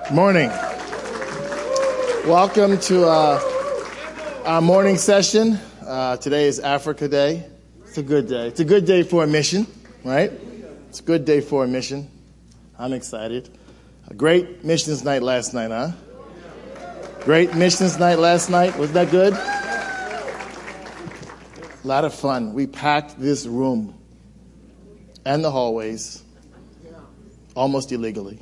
Morning. Welcome to our morning session. Today is Africa Day. It's a good day. It's a good day for a mission, right? It's a good day for a mission. I'm excited. A great missions night last night, huh? Great missions night last night. Was that good? A lot of fun. We packed this room and the hallways almost illegally.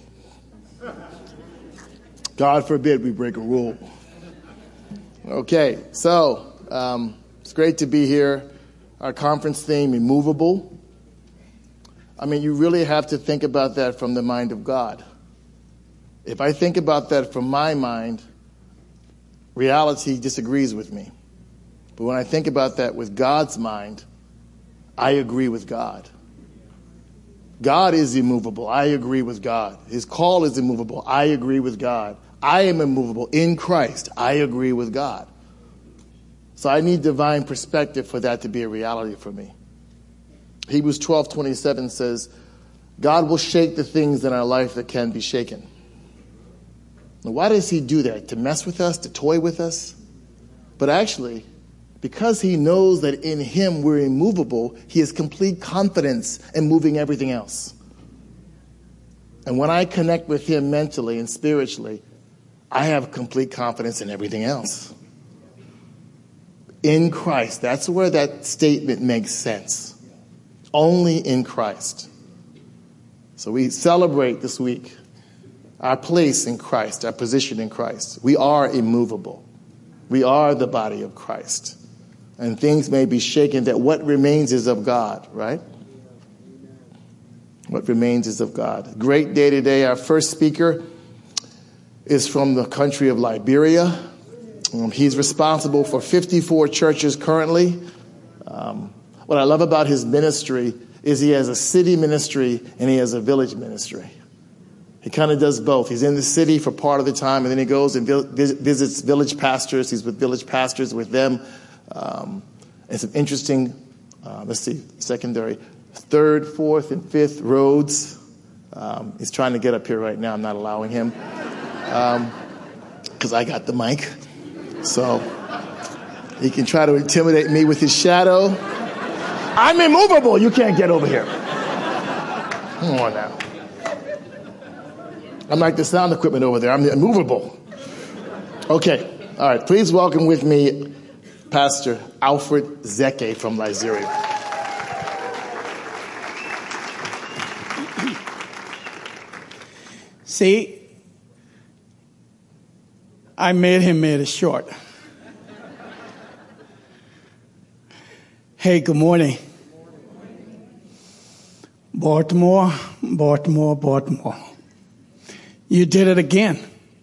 God forbid we break a rule. Okay, so it's great to be here. Our conference theme, immovable. I mean, you really have to think about that from the mind of God. If I think about that from my mind, reality disagrees with me. But when I think about that with God's mind, I agree with God. God is immovable. I agree with God. His call is immovable. I agree with God. I am immovable in Christ. I agree with God. So I need divine perspective for that to be a reality for me. Hebrews 12:27 says, God will shake the things in our life that can be shaken. Now, why does he do that? To mess with us? To toy with us? But actually, because he knows that in him we're immovable, he has complete confidence in moving everything else. And when I connect with him mentally and spiritually, I have complete confidence in everything else. In Christ, that's where that statement makes sense. Only in Christ. So we celebrate this week our place in Christ, our position in Christ. We are immovable. We are the body of Christ. And things may be shaken, that what remains is of God, right? What remains is of God. Great day today. Our first speaker is from the country of Liberia. He's responsible for 54 churches currently. What I love about his ministry is he has a city ministry and he has a village ministry. He kind of does both. He's in the city for part of the time, and then he goes and visits village pastors. He's with village pastors with them. And some interesting, secondary, third, fourth, and fifth roads. He's trying to get up here right now. I'm not allowing him because I got the mic. So he can try to intimidate me with his shadow. I'm immovable. You can't get over here. Come on now. I'm like the sound equipment over there. I'm immovable. Okay. All right. Please welcome with me Pastor Alfred Zeke from Liberia. See, I made it short. Hey, good morning. Baltimore. You did it again.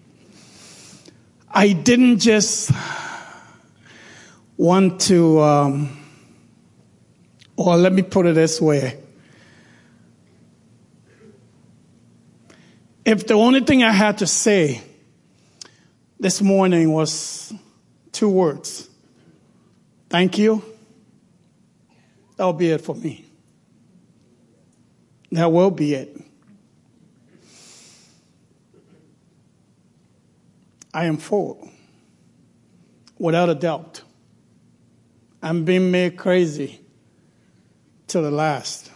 I didn't just want to, or let me put it this way. If the only thing I had to say this morning was 2 words, thank you, that'll be it for me. That will be it. I am full, without a doubt. I'm being made crazy to the last.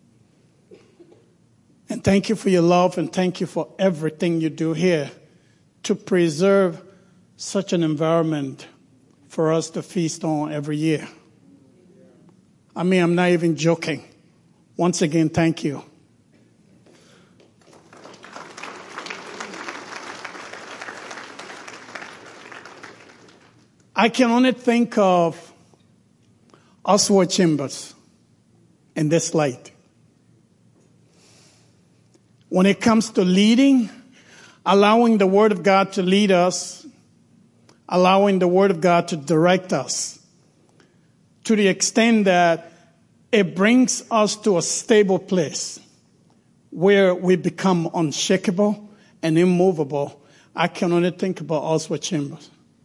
And thank you for your love, and thank you for everything you do here to preserve such an environment for us to feast on every year. I mean, I'm not even joking. Once again, thank you. I can only think of Oswald Chambers in this light. When it comes to leading, allowing the Word of God to lead us, allowing the Word of God to direct us, to the extent that it brings us to a stable place where we become unshakable and immovable, I can only think about Oswald Chambers.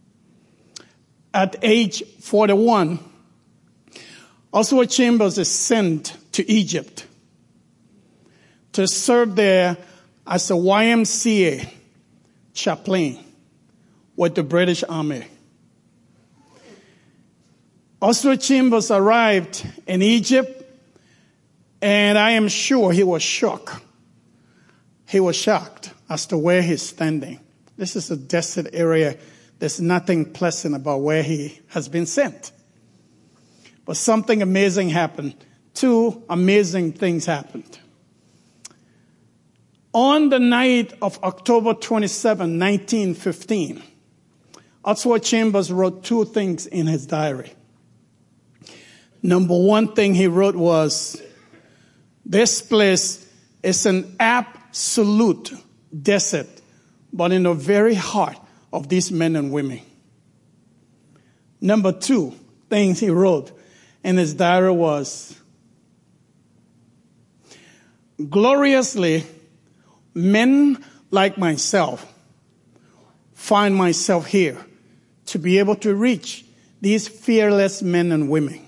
At age 41, Oswald Chambers is sent to Egypt to serve there as a YMCA chaplain with the British Army. Oswald Chambers arrived in Egypt, and I am sure he was shocked. He was shocked as to where he's standing. This is a desert area. There's nothing pleasant about where he has been sent. But something amazing happened. Two amazing things happened. On the night of October 27, 1915, Oswald Chambers wrote two things in his diary. Number one thing he wrote was, this place is an absolute desert, but in the very heart of these men and women. Number two things he wrote in his diary was, gloriously, men like myself find myself here to be able to reach these fearless men and women.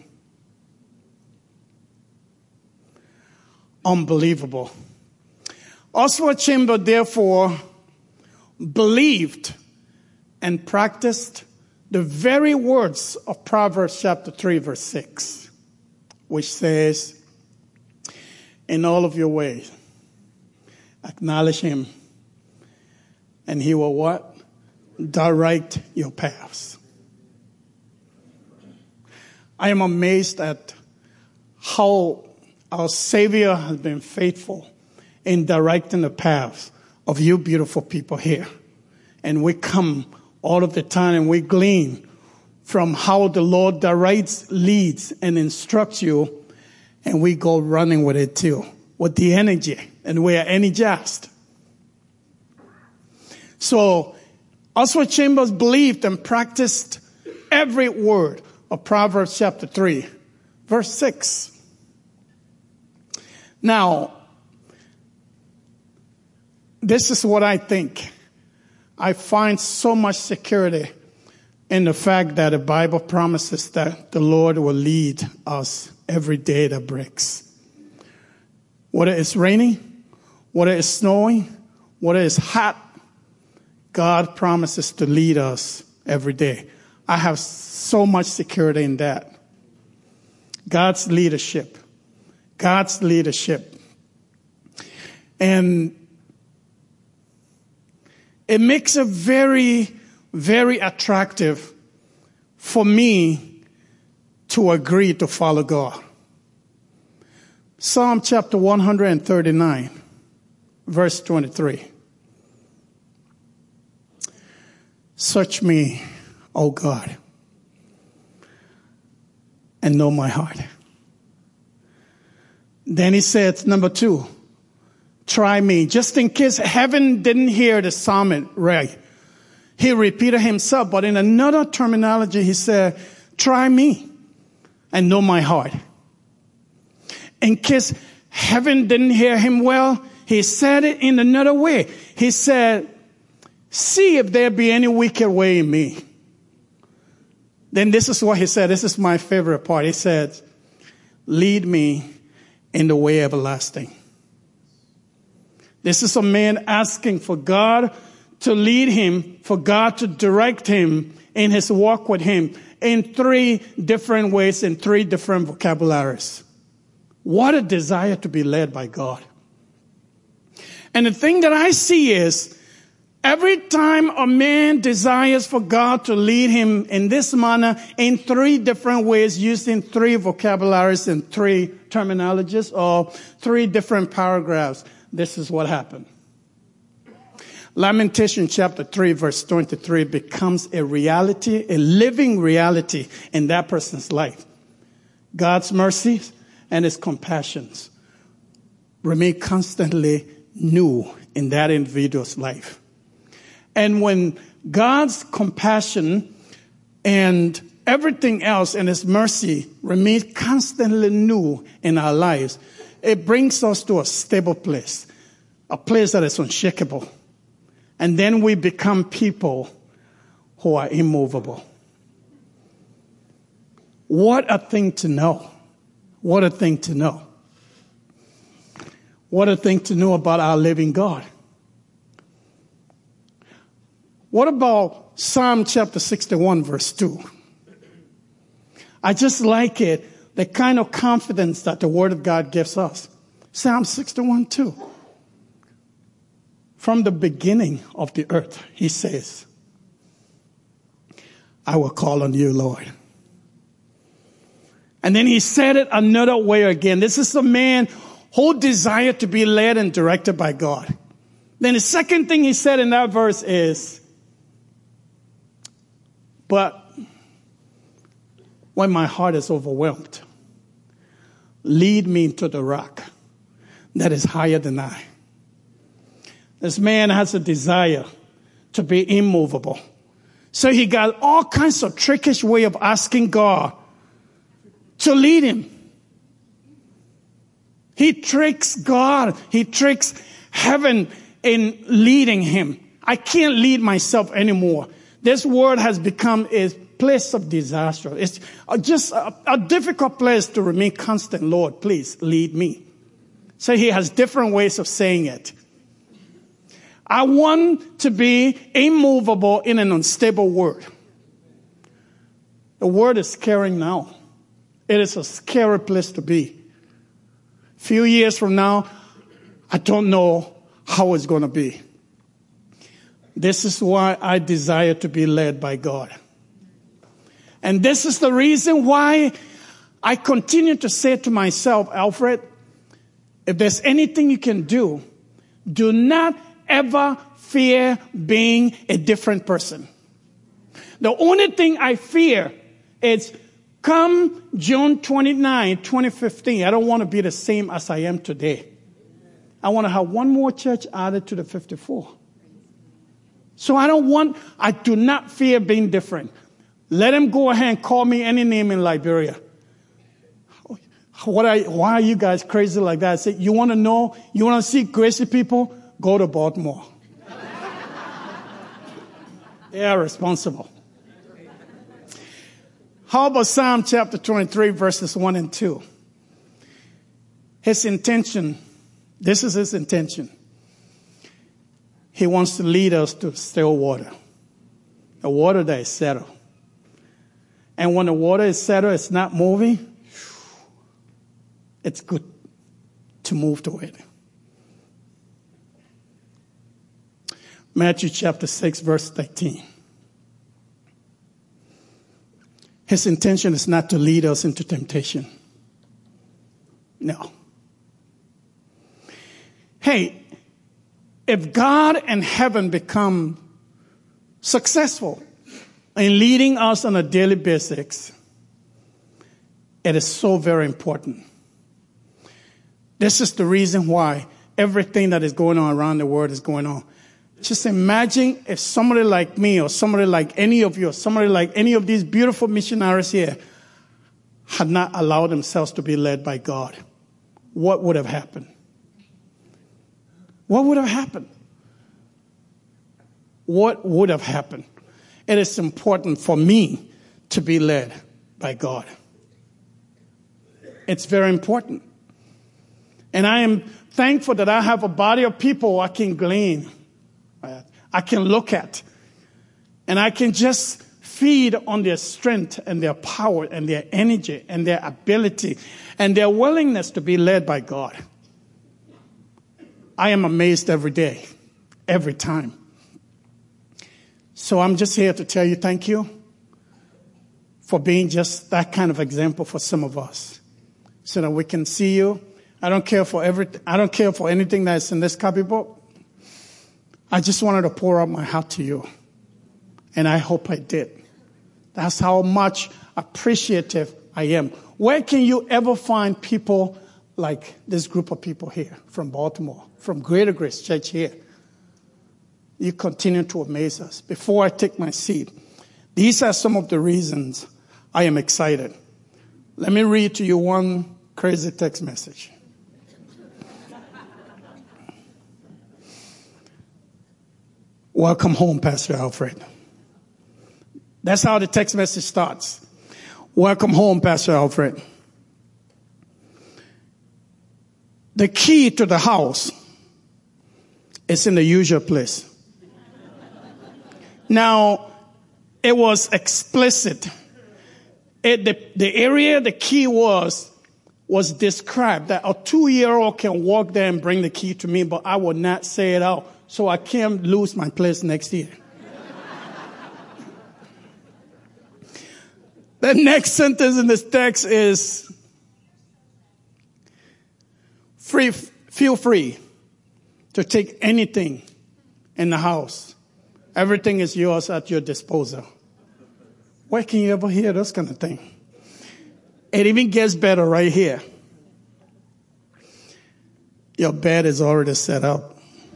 Unbelievable. Oswald Chambers, therefore, believed and practiced the very words of Proverbs chapter 3, verse 6, which says, in all of your ways, acknowledge him, and he will what? Direct your paths. I am amazed at how our Savior has been faithful in directing the paths of you beautiful people here. And we come all of the time and we glean from how the Lord directs, leads, and instructs you, and we go running with it too, with the energy, and we are energized. So Oswald Chambers believed and practiced every word of Proverbs chapter 3, verse 6. Now, this is what I think. I find so much security in the fact that the Bible promises that the Lord will lead us every day that breaks. Whether it's raining, whether it's snowing, whether it's hot, God promises to lead us every day. I have so much security in that. God's leadership. God's leadership. And it makes it very, very attractive for me to agree to follow God. Psalm chapter 139, verse 23. Search me, O God, and know my heart. Then he said, number 2, try me. Just in case heaven didn't hear the psalmist right, he repeated himself, but in another terminology, he said, try me and know my heart. In case heaven didn't hear him well, he said it in another way. He said, see if there be any wicked way in me. Then this is what he said. This is my favorite part. He said, lead me in the way everlasting. This is a man asking for God to lead him, for God to direct him in his walk with him in 3 different ways, in 3 different vocabularies. What a desire to be led by God. And the thing that I see is, every time a man desires for God to lead him in this manner, in 3 different ways, using 3 vocabularies and 3 terminologies, or 3 different paragraphs, this is what happened. Lamentation chapter 3, verse 23 becomes a reality, a living reality in that person's life. God's mercies and his compassions remain constantly new in that individual's life. And when God's compassion and everything else in his mercy remains constantly new in our lives, it brings us to a stable place, a place that is unshakable. And then we become people who are immovable. What a thing to know. What a thing to know. What a thing to know about our living God. What about Psalm chapter 61, verse 2? I just like it, the kind of confidence that the Word of God gives us. Psalm 61, 2. From the beginning of the earth, he says, I will call on you, Lord. And then he said it another way again. This is a man who desired to be led and directed by God. Then the second thing he said in that verse is, but when my heart is overwhelmed, lead me to the rock that is higher than I. This man has a desire to be immovable. So he got all kinds of trickish way of asking God to lead him. He tricks God. He tricks heaven in leading him. I can't lead myself anymore. This world has become a place of disaster. It's just a difficult place to remain constant. Lord, please lead me. So he has different ways of saying it. I want to be immovable in an unstable world. The world is scary now. It is a scary place to be. A few years from now, I don't know how it's going to be. This is why I desire to be led by God. And this is the reason why I continue to say to myself, Alfred, if there's anything you can do, do not ever fear being a different person. The only thing I fear is come June 29, 2015, I don't want to be the same as I am today. I want to have one more church added to the 54. So I do not fear being different. Let him go ahead and call me any name in Liberia. Why are you guys crazy like that? I say, you want to know, you want to see crazy people? Go to Baltimore. They are responsible. How about Psalm chapter 23, verses 1 and 2? His intention, this is his intention. He wants to lead us to still water. A water that is settled. And when the water is settled, it's not moving, it's good to move to it. Matthew chapter 6, verse 13. His intention is not to lead us into temptation. No. Hey, if God and heaven become successful in leading us on a daily basis, it is so very important. This is the reason why everything that is going on around the world is going on. Just imagine if somebody like me or somebody like any of you or somebody like any of these beautiful missionaries here had not allowed themselves to be led by God. What would have happened? What would have happened? What would have happened? It is important for me to be led by God. It's very important. And I am thankful that I have a body of people I can glean, I can look at, and I can just feed on their strength and their power and their energy and their ability and their willingness to be led by God. I am amazed every day, every time. So I'm just here to tell you thank you for being just that kind of example for some of us, so that we can see you. I don't care for anything that's in this copybook. I just wanted to pour out my heart to you. And I hope I did. That's how much appreciative I am. Where can you ever find people like this group of people here from Baltimore, from Greater Grace Church here? You continue to amaze us. Before I take my seat, these are some of the reasons I am excited. Let me read to you one crazy text message. Welcome home, Pastor Alfred. That's how the text message starts. Welcome home, Pastor Alfred. The key to the house is in the usual place. Now, it was explicit. The area the key was described, that a 2-year-old can walk there and bring the key to me, but I will not say it out, so I can't lose my place next year. The next sentence in this text is, feel free to take anything in the house. Everything is yours at your disposal. Where can you ever hear this kind of thing? It even gets better right here. Your bed is already set up.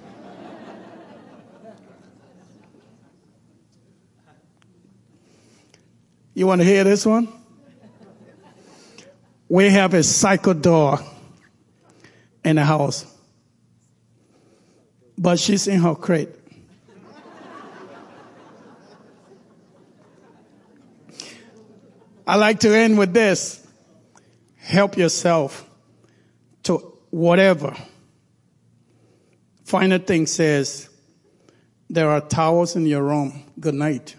You want to hear this one? We have a cycle door in the house, but she's in her crate. I like to end with this. Help yourself to whatever. Final thing says, there are towels in your room. Good night.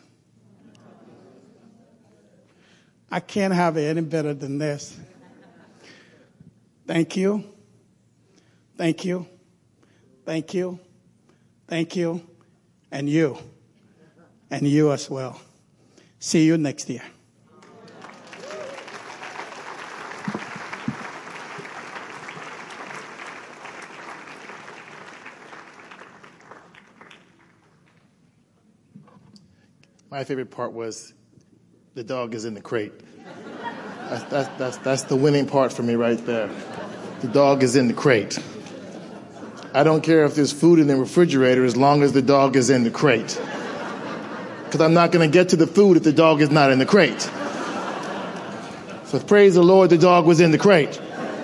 I can't have it any better than this. Thank you. Thank you. Thank you. Thank you. And you. And you as well. See you next year. My favorite part was the dog is in the crate. That's the winning part for me right there. The dog is in the crate. I don't care if there's food in the refrigerator as long as the dog is in the crate. Because I'm not going to get to the food if the dog is not in the crate. So praise the Lord, the dog was in the crate.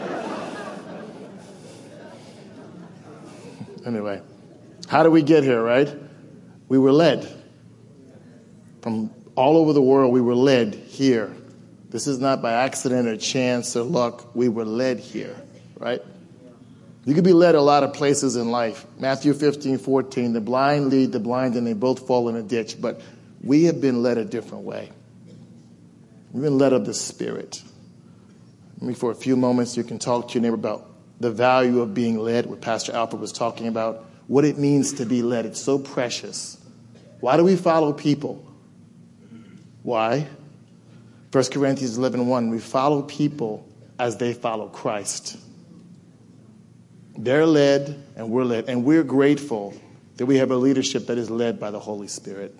Anyway, how did we get here, right? We were led. From all over the world, we were led here. This is not by accident or chance or luck. We were led here, right? You could be led a lot of places in life. Matthew 15:14, the blind lead the blind and they both fall in a ditch. But we have been led a different way. We've been led of the Spirit. Maybe for a few moments you can talk to your neighbor about the value of being led, what Pastor Alfred was talking about, what it means to be led. It's so precious. Why do we follow people? Why? 1 Corinthians 11:1, we follow people as they follow Christ. They're led and we're led. And we're grateful that we have a leadership that is led by the Holy Spirit.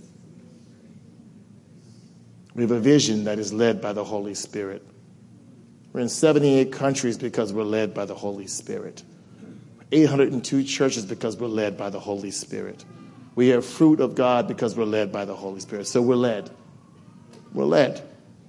We have a vision that is led by the Holy Spirit. We're in 78 countries because we're led by the Holy Spirit. 802 churches because we're led by the Holy Spirit. We have fruit of God because we're led by the Holy Spirit. So we're led. We're led.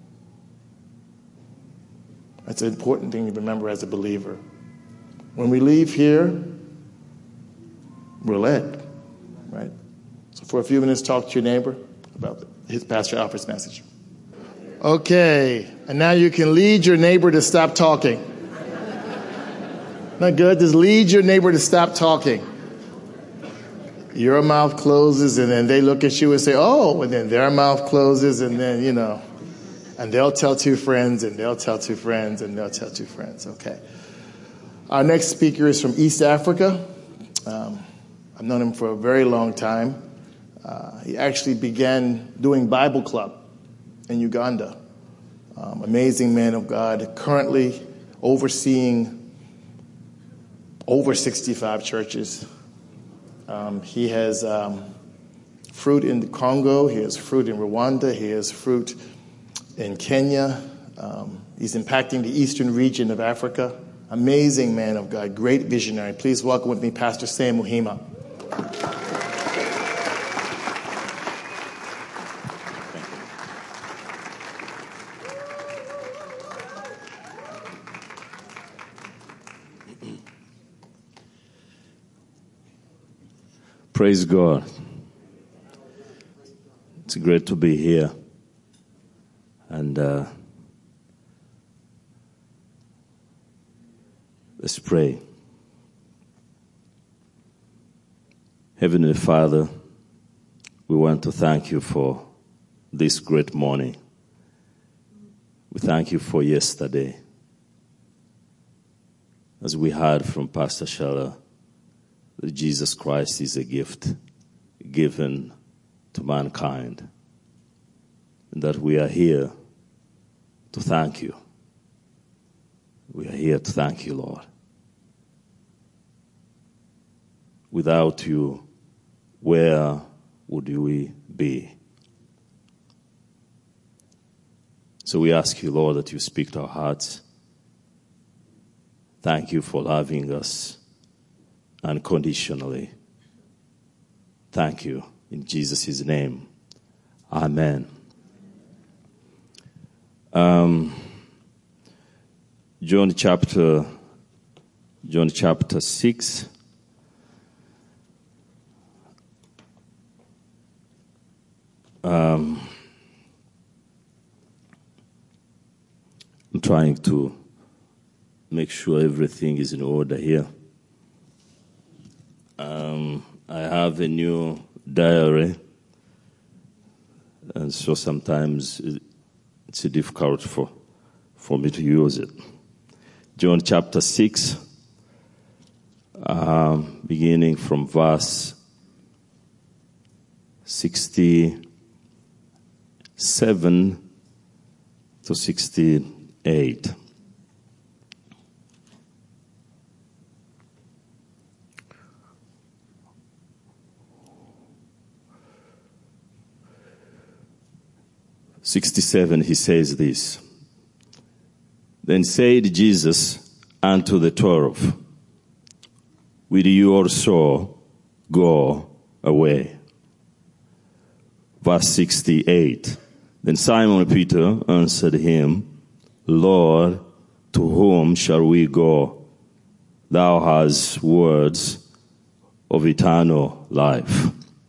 That's an important thing to remember as a believer. When we leave here, we're led, right? So for a few minutes, talk to your neighbor about his Pastor Alfred's message. Okay, and now you can lead your neighbor to stop talking. Not good? Just lead your neighbor to stop talking. Your mouth closes, and then they look at you and say, oh, and then their mouth closes, and then, and they'll tell two friends, and they'll tell two friends, and they'll tell two friends. Okay. Our next speaker is from East Africa. I've known him for a very long time. He actually began doing Bible Club in Uganda. Amazing man of God, currently overseeing over 65 churches. He has fruit in the Congo. He has fruit in Rwanda. He has fruit in Kenya. He's impacting the eastern region of Africa. Amazing man of God, great visionary. Please welcome with me Pastor Sam Muhima. Praise God. It's great to be here. And let's pray. Heavenly Father, we want to thank you for this great morning. We thank you for yesterday. As we heard from Pastor Sheller, that Jesus Christ is a gift given to mankind, and that we are here to thank you. We are here to thank you, Lord. Without you, where would we be? So we ask you, Lord, that you speak to our hearts. Thank you for loving us unconditionally. Thank you. In Jesus' name. Amen. John chapter 6. I'm trying to make sure everything is in order here. I have a new diary, and so sometimes it's difficult for me to use it. John chapter 6, beginning from verse 67 to 68. He says this. Then said Jesus unto the 12, will you also go away? Verse 68. Then Simon Peter answered him, Lord, to whom shall we go? Thou hast words of eternal life.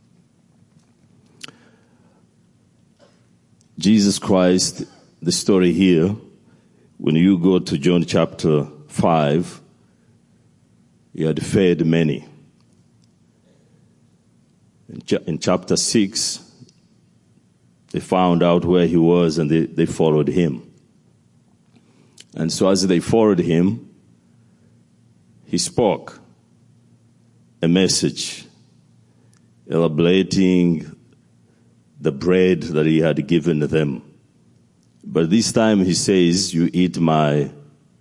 Jesus Christ, the story here, when you go to John chapter 5, he had fed many. In chapter 6, they found out where he was and they followed him. And so as they followed him, he spoke a message elaborating the bread that he had given them. But this time he says, you eat my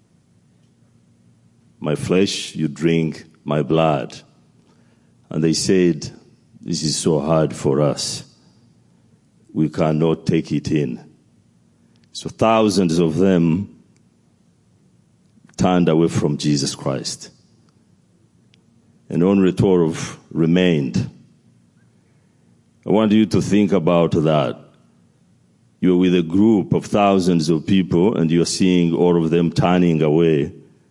flesh, you drink my blood. And they said, this is so hard for us. We cannot take it in. So thousands of them turned away from Jesus Christ. And only 12 remained. I want you to think about that. You're with a group of thousands of people and you're seeing all of them turning away.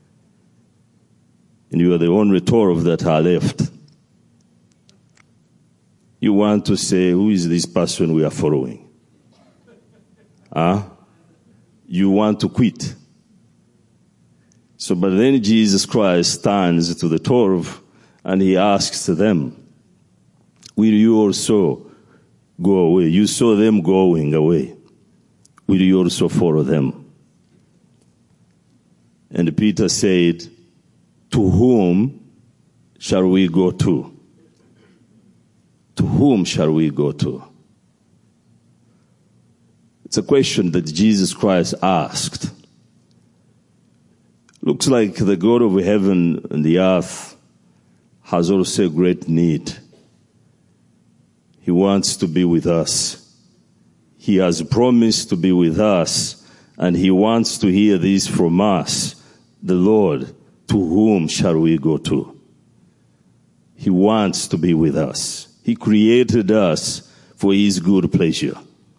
And you are the only 12 that are left. You want to say, who is this person we are following? You want to quit. So, but then Jesus Christ turns to the 12 and he asks them, will you also go away? You saw them going away. Will you also follow them? And Peter said, to whom shall we go to? To whom shall we go to? It's a question that Jesus Christ asked. Looks like the God of heaven and the earth has also a great need. He wants to be with us. He has promised to be with us, and he wants to hear this from us. The Lord, to whom shall we go to? He wants to be with us. He created us for his good pleasure.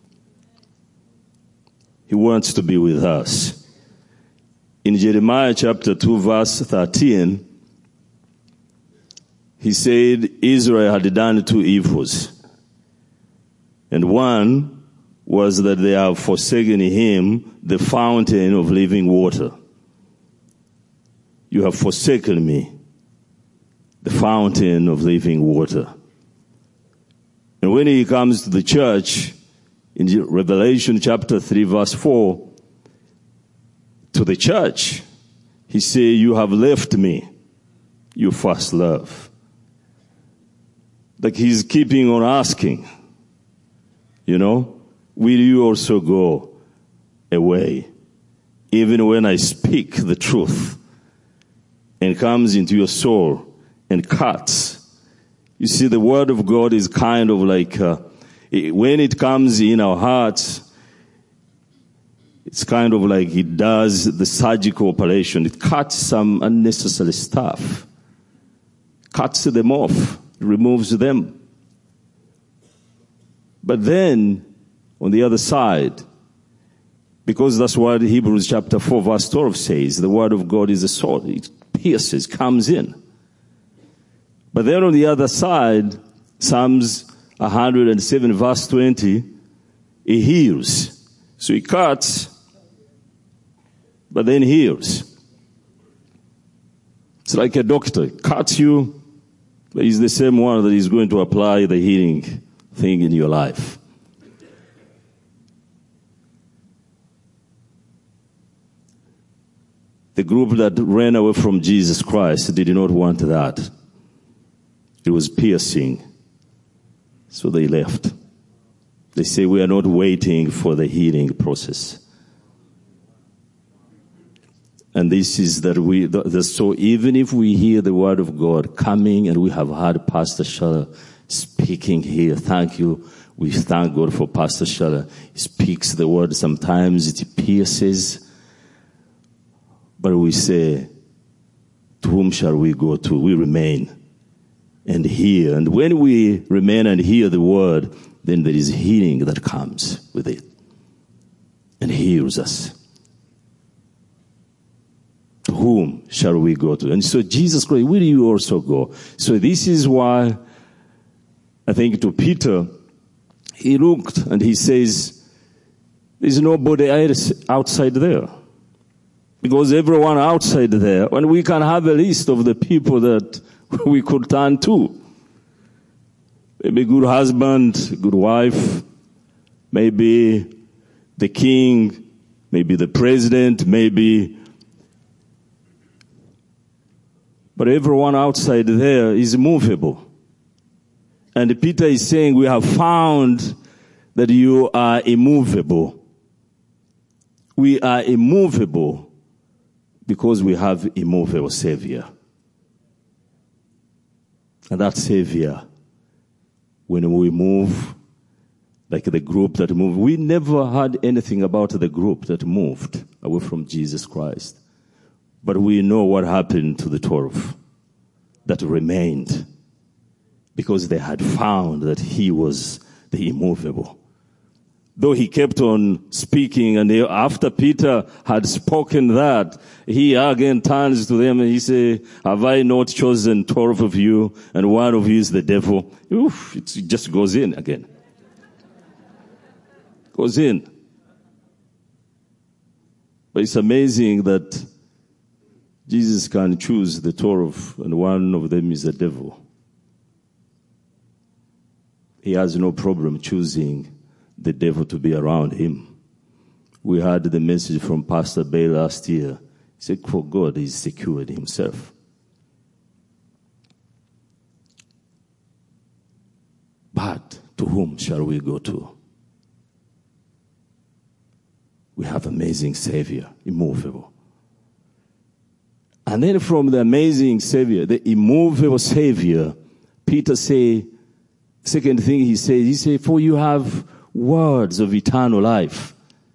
He wants to be with us. In Jeremiah chapter 2 verse 13, he said Israel had done two evils. And one was that they have forsaken him, the fountain of living water. You have forsaken me, the fountain of living water. And when he comes to the church, in Revelation chapter 3, verse 4, to the church, he says, you have left me, your first love. Like he's keeping on asking, will you also go away? Even when I speak the truth and comes into your soul and cuts. You see, the word of God is kind of like, when it comes in our hearts, it's kind of like it does the surgical operation. It cuts some unnecessary stuff, cuts them off, removes them. But then, on the other side, because that's what Hebrews chapter 4 verse 12 says, the word of God is a sword. It pierces, comes in. But then on the other side, Psalms 107 verse 20, he heals. So he cuts, but then heals. It's like a doctor. He cuts you, but he's the same one that is going to apply the healing thing in your life. The group that ran away from Jesus Christ did not want that. It was piercing. So they left. They say, we are not waiting for the healing process. And this is that so even if we hear the word of God coming, and we have heard Pastor Shala speaking here, thank you. We thank God for Pastor Shala. He speaks the word. Sometimes it pierces. But we say, to whom shall we go to? We remain and hear. And when we remain and hear the word, then there is healing that comes with it and heals us. To whom shall we go to? And so Jesus Christ, will you also go? So this is why I think to Peter, he looked and he says, there's nobody else outside there. Because everyone outside there, and we can have a list of the people that we could turn to. Maybe good husband, good wife, maybe the king, maybe the president, maybe. But everyone outside there is movable. And Peter is saying, we have found that you are immovable. We are immovable because we have immovable Savior. And that Savior, when we move, like the group that moved, we never heard anything about the group that moved away from Jesus Christ. But we know what happened to the 12 that remained, because they had found that he was the immovable. Though he kept on speaking, and after Peter had spoken that, he again turns to them and he says, have I not chosen 12 of you, and one of you is the devil? Oof, it just goes in again. Goes in. But it's amazing that Jesus can choose the 12, and one of them is the devil. He has no problem choosing the devil to be around him. We heard the message from Pastor Bay last year. He said, for God is secured himself. But to whom shall we go to? We have amazing Savior, immovable. And then from the amazing Savior, the immovable Savior, Peter say, second thing he said, for you have words of eternal life.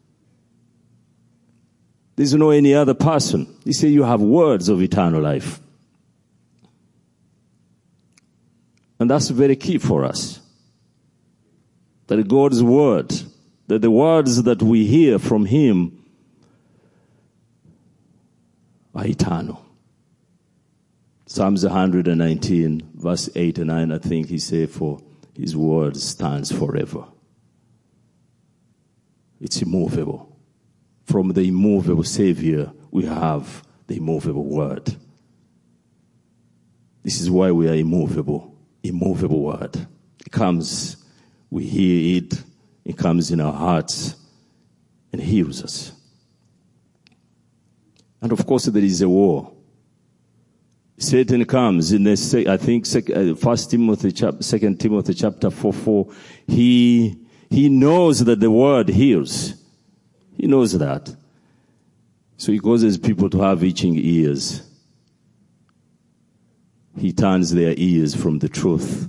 There's no any other person. He said, you have words of eternal life. And that's very key for us. That God's word, that the words that we hear from him are eternal. Psalms 119, verse 8 and 9, I think he said, for his word stands forever. It's immovable. From the immovable Savior, we have the immovable word. This is why we are immovable. Immovable word. It comes We hear it, it comes in our hearts and heals us. And of course there is a war. Satan comes in the, I think 2 Timothy chapter 4, he knows that the word heals. He knows that. So he causes people to have itching ears. He turns their ears from the truth.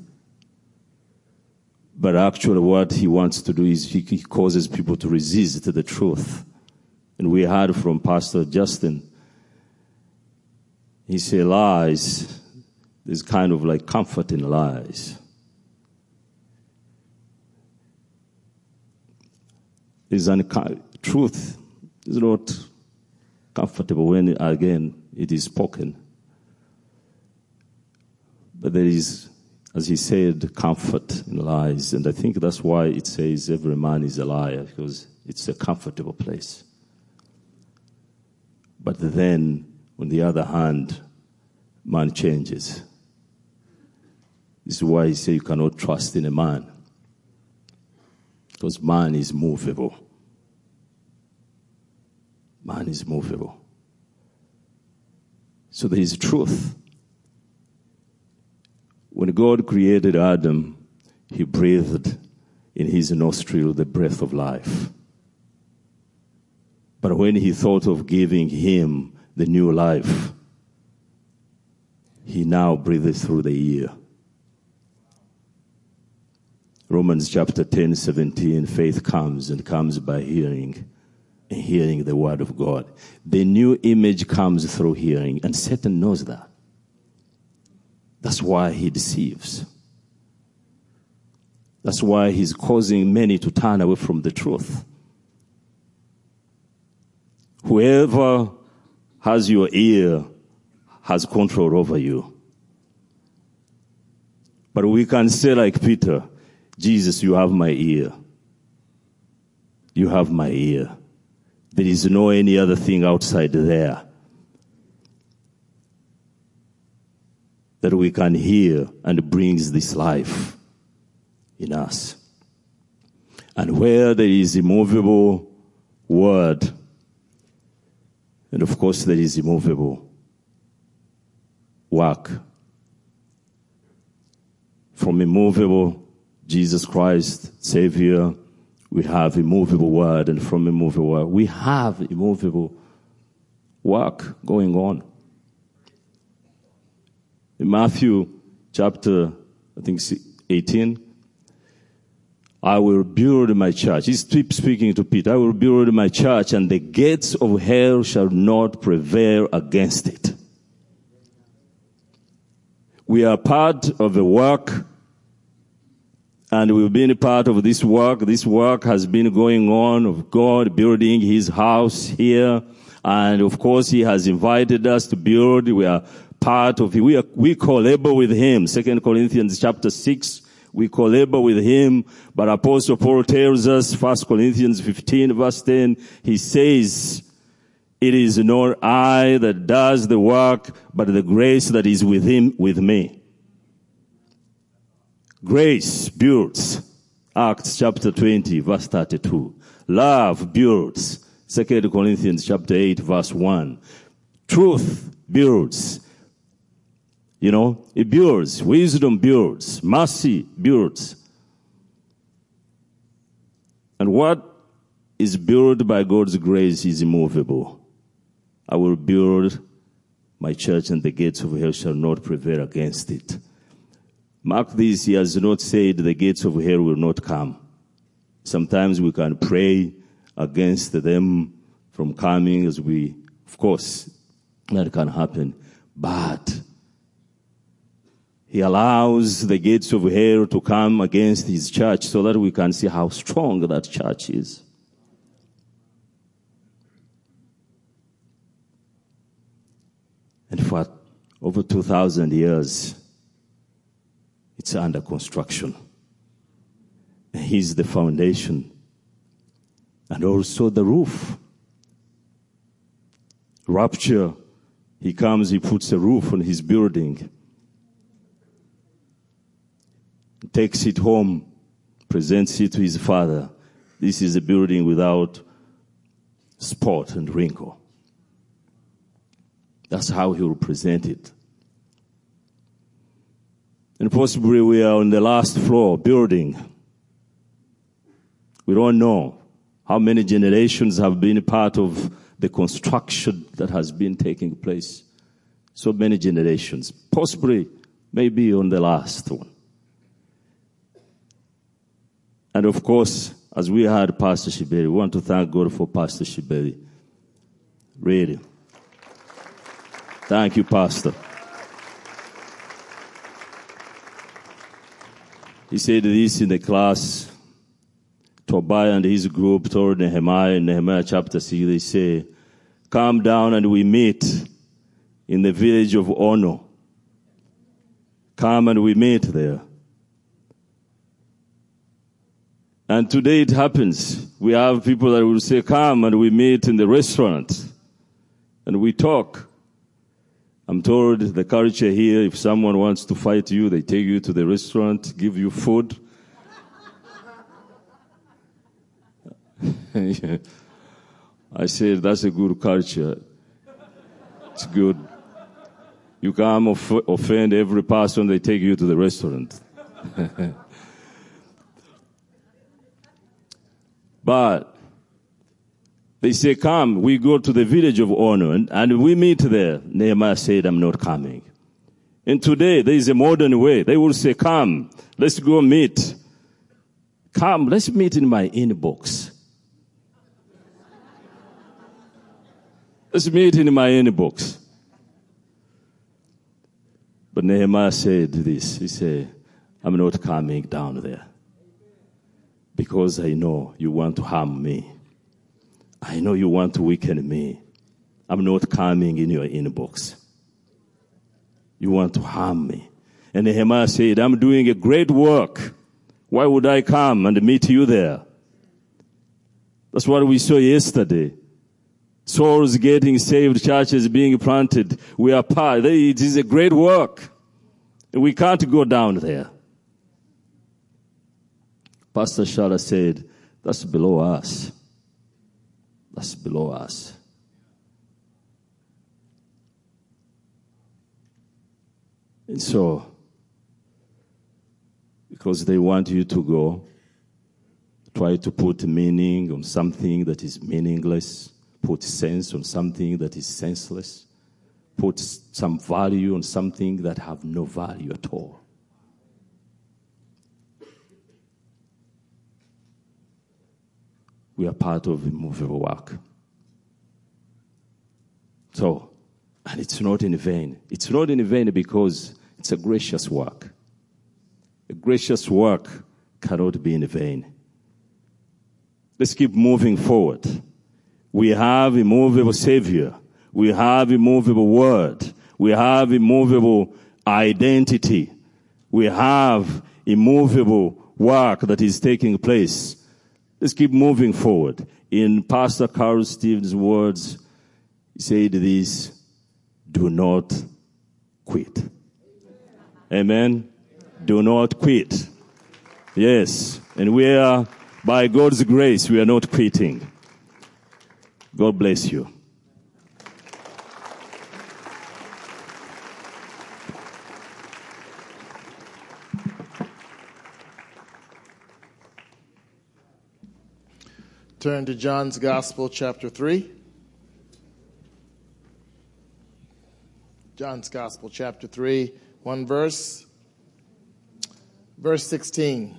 But actually what he wants to do is he causes people to resist the truth. And we heard from Pastor Justin. He said lies, there's kind of like comfort in lies. Truth is not comfortable when, again, it is spoken. But there is, as he said, comfort in lies. And I think that's why it says every man is a liar, because it's a comfortable place. But then, on the other hand, man changes. This is why he says you cannot trust in a man. Because man is movable. Man is movable. So there is truth. When God created Adam, he breathed in his nostril the breath of life. But when he thought of giving him the new life, he now breathes through the ear. Romans chapter 10:17, faith comes and comes by hearing, and hearing the word of God. The new image comes through hearing, and Satan knows that. That's why he deceives. That's why he's causing many to turn away from the truth. Whoever has your ear has control over you. But we can say like Peter, Jesus, you have my ear. You have my ear. There is no any other thing outside there that we can hear and brings this life in us. And where there is immovable word, and of course there is immovable work. From immovable Jesus Christ, Savior, we have immovable word, and from immovable word, we have immovable work going on. In Matthew chapter, 18, I will build my church. He's speaking to Peter. I will build my church, and the gates of hell shall not prevail against it. We are part of a work, and we've been a part of this work. This work has been going on of God building his house here. And of course, he has invited us to build. We are part of it. We collabor with him. 2 Corinthians chapter 6, we collabor with him. But Apostle Paul tells us, 1 Corinthians 15 verse 10, he says, it is not I that does the work, but the grace that is with him, with me. Grace builds. Acts chapter 20 verse 32. Love builds. 2 Corinthians chapter 8 verse 1. Truth builds. You know, it builds. Wisdom builds. Mercy builds. And what is built by God's grace is immovable. I will build my church, and the gates of hell shall not prevail against it. Mark this, he has not said the gates of hell will not come. Sometimes we can pray against them from coming, as of course, that can happen. But he allows the gates of hell to come against his church so that we can see how strong that church is. And for over 2,000 years, it's under construction. And he's the foundation and also the roof. Rapture, he comes, he puts a roof on his building, takes it home, presents it to his Father. This is a building without spot and wrinkle. That's how he will present it. And possibly we are on the last floor building. We don't know how many generations have been part of the construction that has been taking place. So many generations. Possibly, maybe on the last one. And of course, as we had Pastor Shibeli, we want to thank God for Pastor Shibeli. Really. Thank you, Pastor. He said this in the class. Tobiah and his group told Nehemiah in Nehemiah chapter 6, they say, come down and we meet in the village of Ono. Come and we meet there. And today it happens. We have people that will say, come and we meet in the restaurant. And we talk. I'm told the culture here, if someone wants to fight you, they take you to the restaurant, give you food. I said, that's a good culture. It's good. You come offend every person, they take you to the restaurant. But they say, come, we go to the village of Ono, and we meet there. Nehemiah said, I'm not coming. And today, there is a modern way. They will say, come, let's go meet. Come, let's meet in my inbox. Let's meet in my inbox. But Nehemiah said this. He said, I'm not coming down there. Because I know you want to harm me. I know you want to weaken me. I'm not coming in your inbox. You want to harm me. And Nehemiah said, I'm doing a great work. Why would I come and meet you there? That's what we saw yesterday. Souls getting saved, churches being planted. We are part. It is a great work. And we can't go down there. Pastor Shala said, that's below us. That's below us. And so, because they want you to go, try to put meaning on something that is meaningless, put sense on something that is senseless, put some value on something that have no value at all. We are part of immovable work. So, and it's not in vain. It's not in vain because it's a gracious work. A gracious work cannot be in vain. Let's keep moving forward. We have immovable Savior. We have immovable Word. We have immovable identity. We have immovable work that is taking place. Let's keep moving forward. In Pastor Carl Stevens' words, he said this, do not quit. Amen? Do not quit. Yes. And we are, by God's grace, we are not quitting. God bless you. Turn to John's Gospel, chapter 3. John's Gospel, chapter 3, one verse. Verse 16.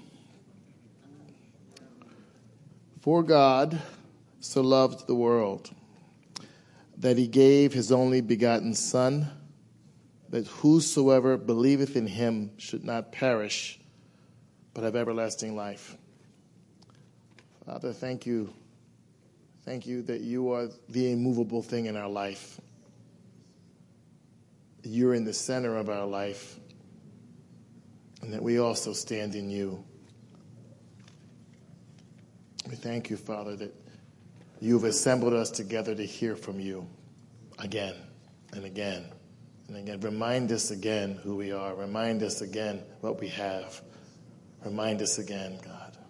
For God so loved the world, that he gave his only begotten Son, that whosoever believeth in him should not perish, but have everlasting life. Father, thank you. Thank you that you are the immovable thing in our life. You're in the center of our life, and that we also stand in you. We thank you, Father, that you've assembled us together to hear from you again and again and again. Remind us again who we are. Remind us again what we have. Remind us again, God.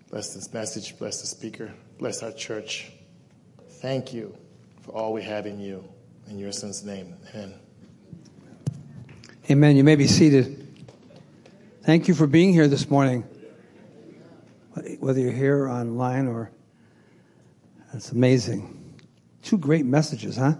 Bless this message. Bless the speaker. Bless our church. Thank you for all we have in you. In your son's name. Amen. Amen. You may be seated. Thank you for being here this morning. Whether you're here or online, or that's amazing. 2 great messages, huh?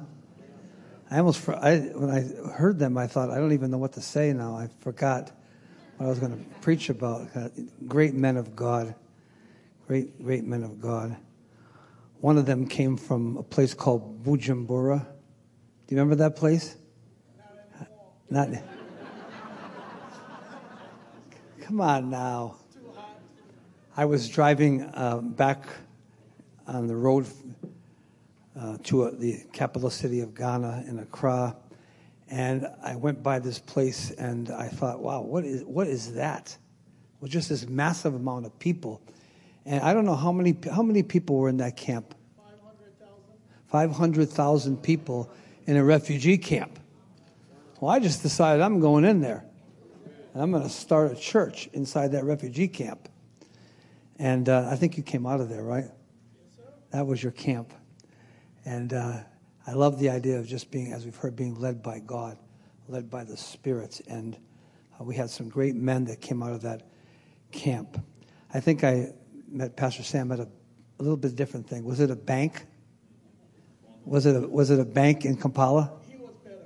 When I heard them, I thought, I don't even know what to say now. I forgot what I was going to preach about. Great men of God. Great men of God. One of them came from a place called Bujumbura. Do you remember that place? Not. Come on now. I was driving back on the road to the capital city of Ghana in Accra, and I went by this place, and I thought, wow, what is that? It was just this massive amount of people. And I don't know how many people were in that camp. 500,000 people in a refugee camp. Well, I just decided I'm going in there. And I'm going to start a church inside that refugee camp. And I think you came out of there, right? Yes, sir. That was your camp. And I love the idea of just being, as we've heard, being led by God, led by the Spirit. And we had some great men that came out of that camp. I think I met Pastor Sam at a little bit different thing. Was it a bank? Was it a bank in Kampala? He was better.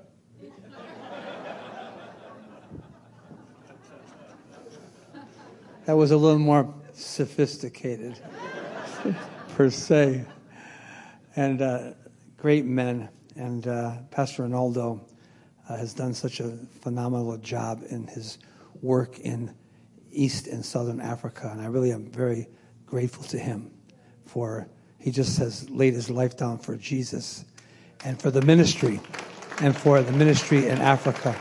That was a little more sophisticated, per se. And great men. And Pastor Ronaldo has done such a phenomenal job in his work in East and Southern Africa. And I really am very grateful to him for he just has laid his life down for Jesus and for the ministry in Africa.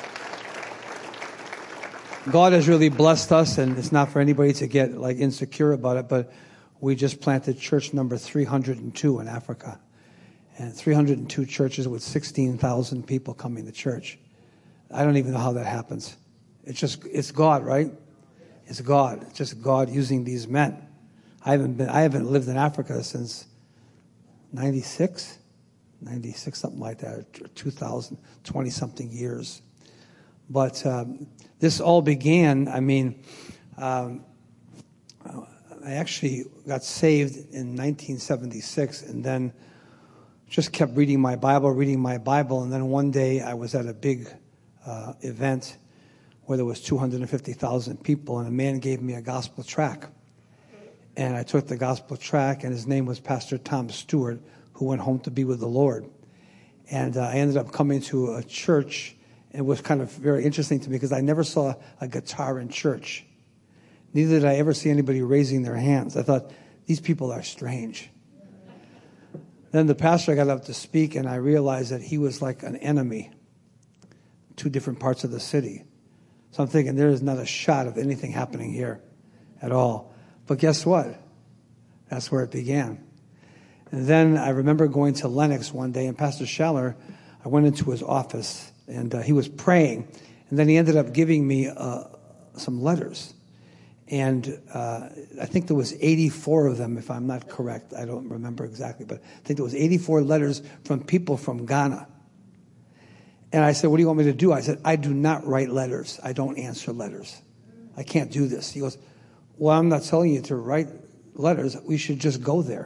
God has really blessed us, and it's not for anybody to get like insecure about it, but we just planted church number 302 in Africa. And 302 churches with 16,000 people coming to church. I don't even know how that happens. It's God, right? It's God. It's just God using these men. I haven't lived in Africa since 96, something like that, or 2000, 20-something years. But this all began, I actually got saved in 1976 and then just kept reading my Bible. And then one day I was at a big event where there was 250,000 people, and a man gave me a gospel tract. And I took the gospel tract, and his name was Pastor Tom Stewart, who went home to be with the Lord. And I ended up coming to a church. It was kind of very interesting to me because I never saw a guitar in church. Neither did I ever see anybody raising their hands. I thought, these people are strange. Then the pastor got up to speak, and I realized that he was like an enemy. 2 different parts of the city. So I'm thinking, there is not a shot of anything happening here at all. But guess what? That's where it began. And then I remember going to Lennox one day, and Pastor Schaller, I went into his office, and he was praying. And then he ended up giving me some letters. And I think there was 84 of them, if I'm not correct. I don't remember exactly, but I think there was 84 letters from people from Ghana. And I said, what do you want me to do? I said, I do not write letters. I don't answer letters. I can't do this. He goes, well, I'm not telling you to write letters. We should just go there.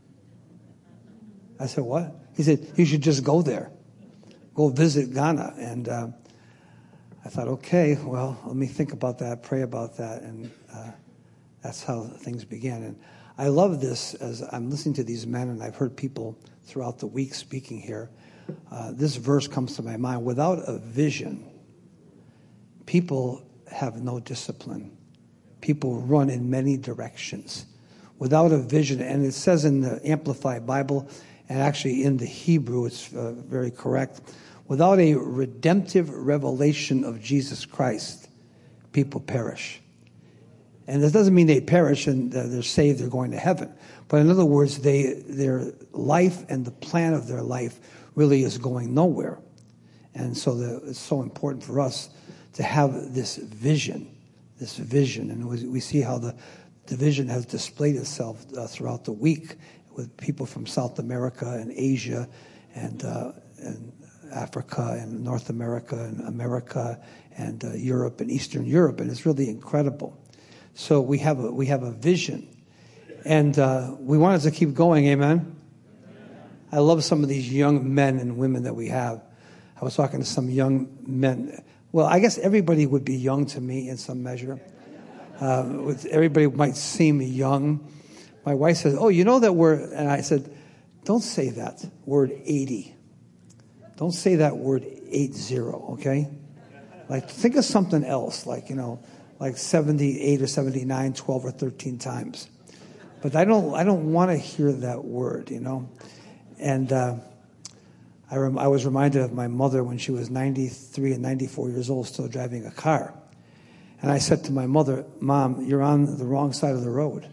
I said, what? He said, you should just go there. Go visit Ghana. And I thought, okay, well, let me think about that, pray about that. And that's how things began. And I love this as I'm listening to these men, and I've heard people throughout the week speaking here. This verse comes to my mind. Without a vision, people have no discipline. People run in many directions. Without a vision, and it says in the Amplified Bible, and actually in the Hebrew, it's very correct. Without a redemptive revelation of Jesus Christ, people perish. And this doesn't mean they perish and they're saved, they're going to heaven. But in other words, their life and the plan of their life really is going nowhere. And so it's so important for us to have this vision. And we see how division has displayed itself throughout the week with people from South America and Asia and Africa and North America and Europe and Eastern Europe, and it's really incredible. So we have a vision, and we wanted to keep going. Amen. I love some of these young men and women that we have. I was talking to some young men. Well, I guess everybody would be young to me in some measure. Everybody might seem young. My wife says, "Oh, you know that word?" And I said, "Don't say that word 80. Don't say that word 80, okay? Like, think of something else, like 78 or 79, 12 or 13 times. But I don't want to hear that word, And I was reminded of my mother when she was 93 and 94 years old, still driving a car. And I said to my mother, "Mom, you're on the wrong side of the road."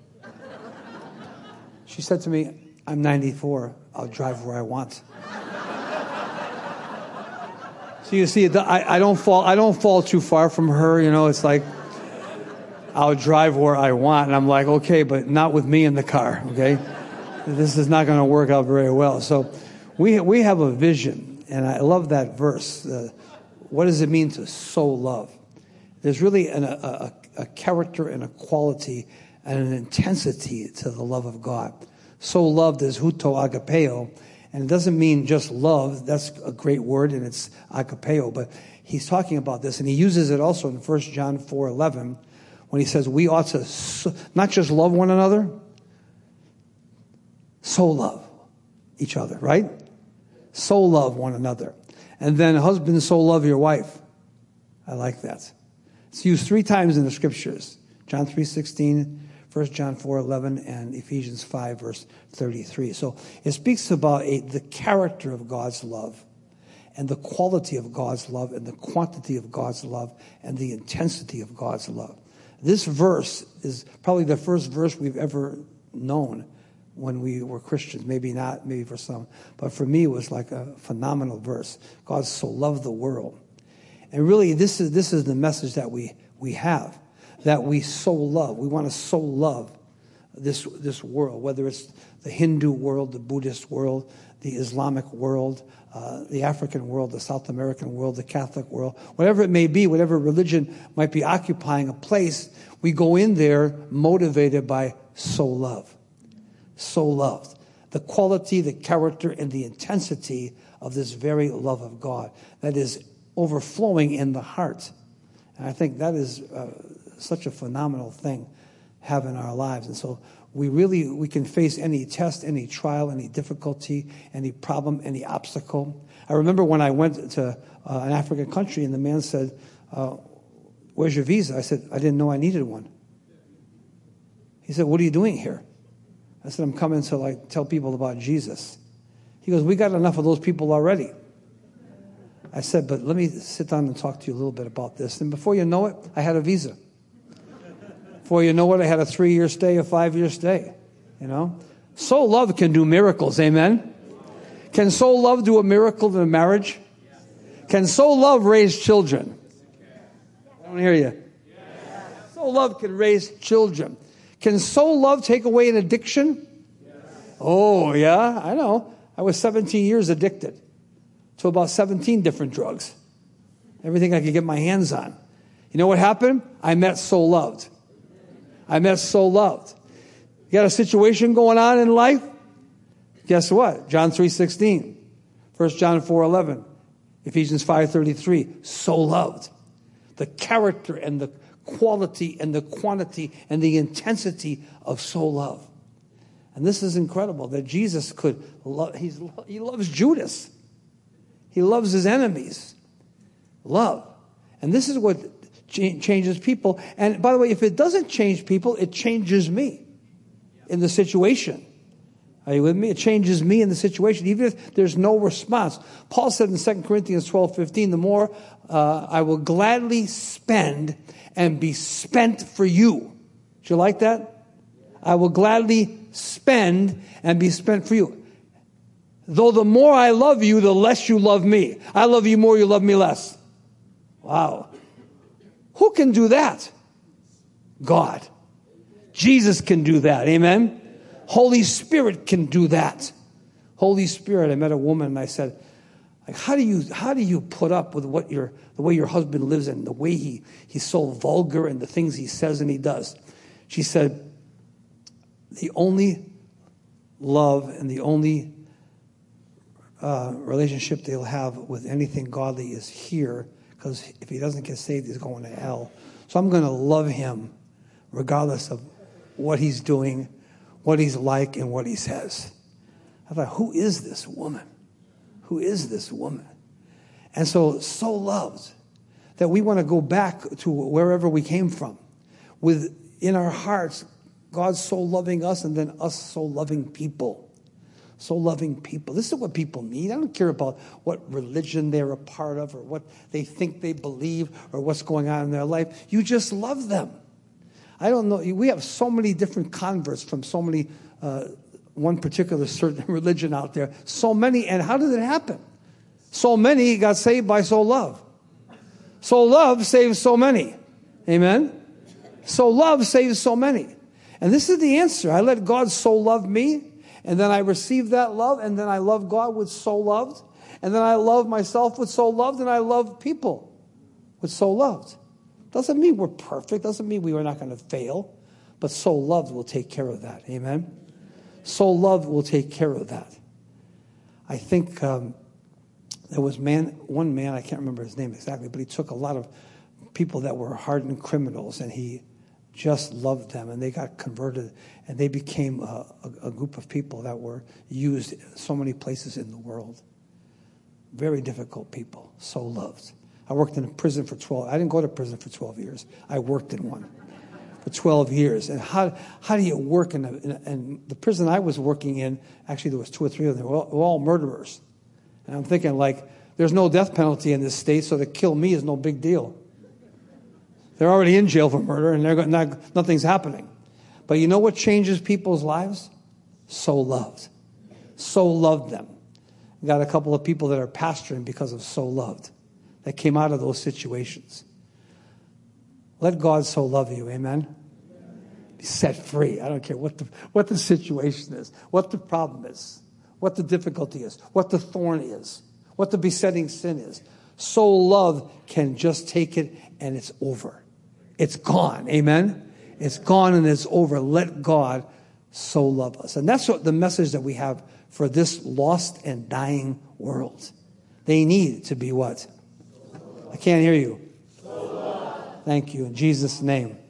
She said to me, "I'm 94. I'll drive where I want." So you see, I don't fall too far from her. It's like, I'll drive where I want. And I'm like, okay, but not with me in the car, okay? This is not going to work out very well. So we have a vision, and I love that verse. What does it mean to so love? There's really a character and a quality and an intensity to the love of God. So loved is huto agapeo, and it doesn't mean just love. That's a great word, and it's agapeo, but he's talking about this, and he uses it also in 1 John 4:11 when he says we ought to not just love one another, so love each other, right? So love one another. And then husbands, so love your wife. I like that. It's used 3 times in the scriptures. John 3:16, 1 John 4:11, and Ephesians 5, verse 33. So it speaks about the character of God's love and the quality of God's love and the quantity of God's love and the intensity of God's love. This verse is probably the first verse we've ever known when we were Christians. Maybe not, maybe for some. But for me, it was like a phenomenal verse. God so loved the world. And really, this is the message that we have, that we so love. We want to so love this world, whether it's the Hindu world, the Buddhist world, the Islamic world, the African world, the South American world, the Catholic world, whatever it may be, whatever religion might be occupying a place, we go in there motivated by so love. So loved. The quality, the character, and the intensity of this very love of God that is overflowing in the heart. And I think that is such a phenomenal thing have in our lives. And so we can face any test, any trial, any difficulty, any problem, any obstacle. I remember when I went to an African country and the man said, "Where's your visa?" I said, "I didn't know I needed one." He said, "What are you doing here?" I said, "I'm coming to tell people about Jesus." He goes, "We got enough of those people already." I said, "But let me sit down and talk to you a little bit about this." And before you know it, I had a visa. Before you know it, I had a 3-year stay, a 5-year stay. So love can do miracles. Amen. Can so love do a miracle in a marriage? Can so love raise children? I don't hear you. So love can raise children. Can so love take away an addiction? Oh, yeah, I know. I was 17 years addicted to about 17 different drugs. Everything I could get my hands on. You know what happened? I met so loved. I met so loved. You got a situation going on in life? Guess what? John 3:16, 1 John 4:11, Ephesians 5:33. So loved. The character and the quality and the quantity and the intensity of so love. And this is incredible that Jesus could love. He loves Judas. He loves his enemies. Love. And this is what changes people. And by the way, if it doesn't change people, it changes me in the situation. Are you with me? It changes me in the situation, even if there's no response. Paul said in 2 Corinthians 12:15, the more I will gladly spend and be spent for you. Do you like that? I will gladly spend and be spent for you. Though the more I love you, the less you love me. I love you more, you love me less. Wow. Who can do that? God. Jesus can do that. Amen. Holy Spirit can do that. Holy Spirit. I met a woman and I said, like, how do you put up with the way your husband lives and the way he's so vulgar and the things he says and he does? She said, the only love and the only relationship they'll have with anything godly is here, because if he doesn't get saved, he's going to hell. So I'm going to love him regardless of what he's doing, what he's like, and what he says. I thought, who is this woman? Who is this woman? And so loved that we want to go back to wherever we came from with in our hearts, God so loving us and then us so loving people. So loving people. This is what people need. I don't care about what religion they're a part of or what they think they believe or what's going on in their life. You just love them. I don't know. We have so many different converts from so many, one particular certain religion out there. So many. And how did it happen? So many got saved by so love. So love saves so many. Amen? So love saves so many. And this is the answer. I let God so love me, and then I receive that love, and then I love God with so loved, and then I love myself with so loved, and I love people with so loved. Doesn't mean we're perfect. Doesn't mean we are not going to fail. But so loved will take care of that. Amen? So loved will take care of that. I think there was one man, I can't remember his name exactly, but he took a lot of people that were hardened criminals, and he just loved them, and they got converted, and they became a group of people that were used in so many places in the world. Very difficult people, so loved. I worked in a prison for 12. I didn't go to prison for 12 years. I worked in one for 12 years. And how do you work in the prison I was working in? Actually, there was 2 or 3 of them. They were all murderers. And I'm thinking, like, there's no death penalty in this state, so to kill me is no big deal. They're already in jail for murder, and nothing's happening. But you know what changes people's lives? So loved. So loved them. We got a couple of people that are pastoring because of so loved, that came out of those situations. Let God so love you, amen? Be set free. I don't care what the situation is, what the problem is, what the difficulty is, what the thorn is, what the besetting sin is. So love can just take it and it's over. It's gone, amen? It's gone and it's over. Let God so love us. And that's what the message that we have for this lost and dying world. They need to be what? I can't hear you. Thank you. In Jesus' name.